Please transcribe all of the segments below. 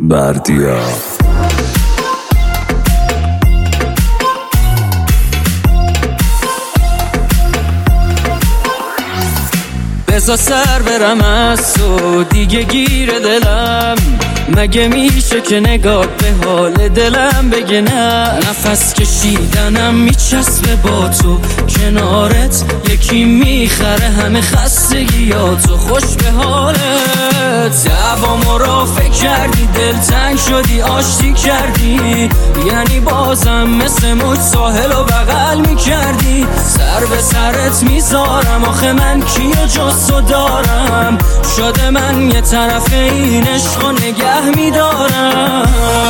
بردیا بذار سر برم از تو دیگه گیر دلم، مگه میشه که نگاه به حال دلم بگه نه؟ نفس کشیدنم میچسبه با تو، کنارت یکی میخره همه خستگیاتو. خوش به حالت دوامو را فکر کردی، دلتنگ شدی آشتی کردی، یعنی بازم مثل موج ساحل و بغل میکردی. سر به سرت میذارم، آخه من کیو جز تو دارم؟ شده من یه طرف این عشق و نگه میدارم.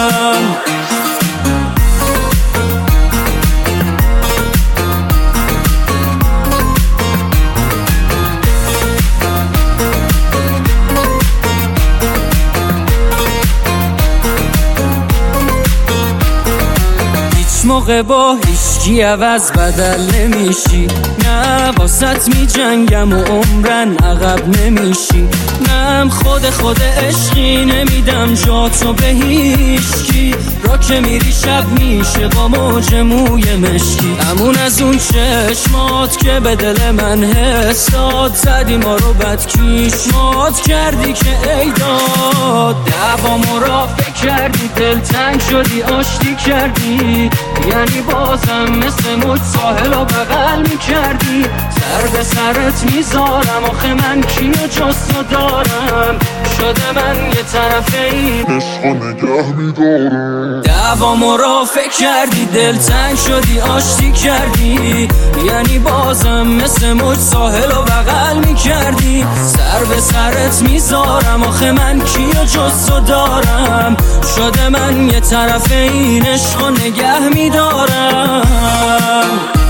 موقع با هیچکی عوض بدل نمیشی، نه واسط می جنگم و عمرن عقب نمیشی، نه خود عشقی نمیدم جا تو به هیچکی. را که میری شب میشه با موج موی مشکی، همون از اون چشمات که به دل من حس داد، زدی ما رو بدکیشمات کردی که ای داد. دوامو را فکر کردی، دلتنگ شدی آشتی کردی، یعنی بازم مثل موج ساحل و بغل میکردی. سر به سرت میذارم، آخه من کیو جز تو دارم؟ شده من یه طرف این عشق و نگه میدارم. دوامو را فکر کردی، دلتنگ شدی آشتی کردی، یعنی بازم مثل موج ساحل و بغل میکردی. سر به سرت میذارم، آخه من کیو جز تو دارم؟ شده من یه طرف این عشق و نگه میدارم.